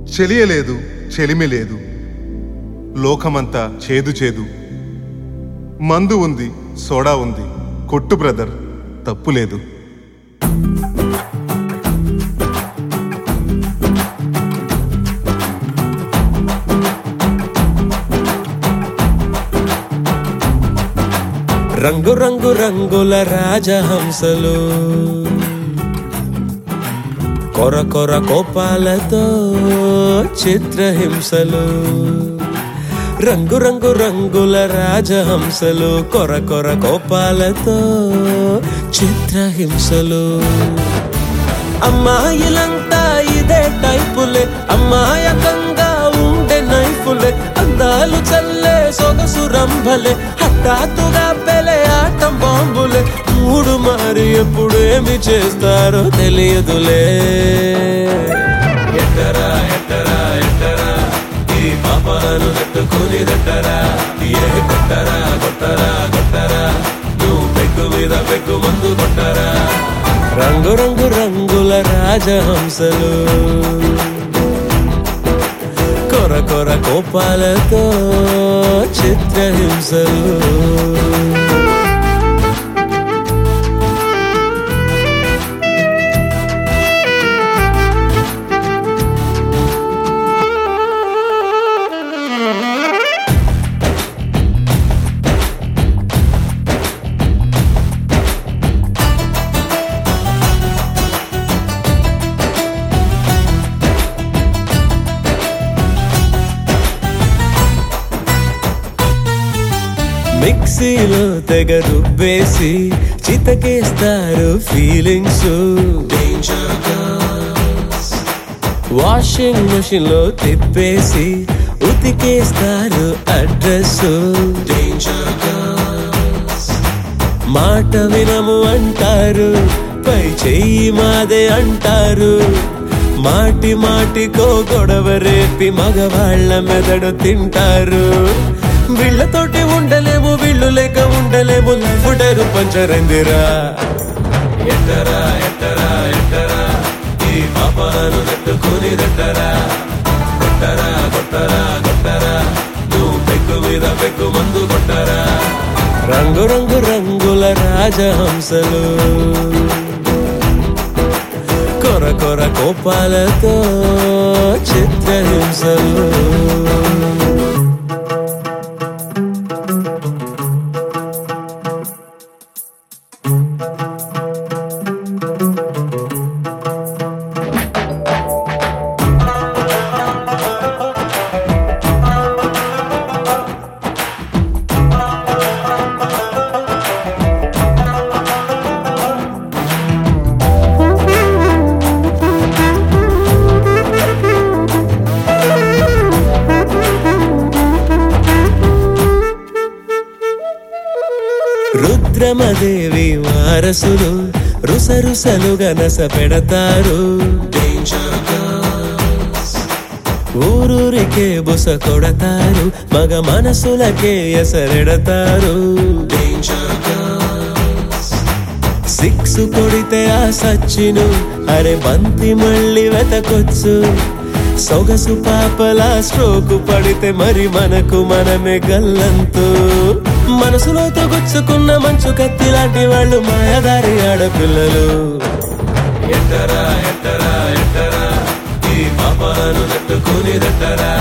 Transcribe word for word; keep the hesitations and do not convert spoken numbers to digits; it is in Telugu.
చెలియలేదు, చెలిమి లేదు, లోకమంతా చేదు చేదు. మందు ఉంది, సోడా ఉంది, కొట్టు బ్రదర్, తప్పు లేదు. రంగు రంగు రంగుల రాజహంసలు కొర కొర కోపాలతో చిత్రహింసలు. రంగు రంగు రంగుల రాజహంసలు కొర కొర కోపాలతో చిత్రహింసలు. అమ్మాయిలంతా ఇదే టైపులే, అమ్మాయకంగా ఉండే నైఫులే, అందాలు చల్లే సొగసు రంభలే, హఠాత్తుగా పెలే ఆటం బాంబులే. మూడు మారి ఎప్పుడేమి చేస్తారో తెలియదులే. ఎట్టరా ఎట్టరా ఎట్టరా ఈ పాపాలను తట్టుకుని దట్టరా, ఏ కొట్టరా కొట్టరా కొట్టరా, నువ్వు పెగ్గు మీద పెగ్గు మందు కొట్టరా. రంగు రంగు రంగుల రాజహంసలు కొర కొర కోపాలతో చిత్రహింసలు. మిక్సీలో తెగ రుబ్బేసి చితకేస్తారు ఫీలింగ్స్. వాషింగ్ మెషిన్ లో తిప్పేసి ఉతికేస్తారు అడ్రస్. మాట వినము అంటారు, పై చెయ్యి మాదే అంటారు, మాటి మాటికో గొడవ రేపి మగవాళ్ల మెదడు తింటారు. వీళ్ళతోటి ఉండలేము, వీళ్ళు లేక ఉండలేము, ఫుడరు పంచరందిరా. ఎట్టరా ఎట్టరా ఎట్టరా ఈ పాపాలను తట్టుకుని దట్టరా, కొట్టరా కొట్టరా కొట్టరా, నువ్వు పెగ్గు మీద పెగ్గు మందు కొట్టరా. రంగు రంగు రంగుల రాజహంసలు కొర కొర కోపాలతో చిత్రహింసలు. రుద్రమదేవి వారసులు రుసరుసలుగా నస పెడతారు. ఊరూరికే బుస కొడతారు, మగ మనసులకే ఎసరెడతారు. సిక్స్ కొడితే ఆ సచ్చిను అరే బంతి మళ్ళీ వెతకొచ్చు. సొగసు పాపలా స్ట్రోకు పడితే మరి మనకు మనమే గల్లంతు. మనసులో తొగుచ్చుకున్న మంచు కత్తి లాంటి వాళ్ళు మాయదారి ఆడపిల్లలు. ఎట్టరా ఎట్టరా ఎట్టరా ఈ పాపాలను తట్టుకుని దట్టరా,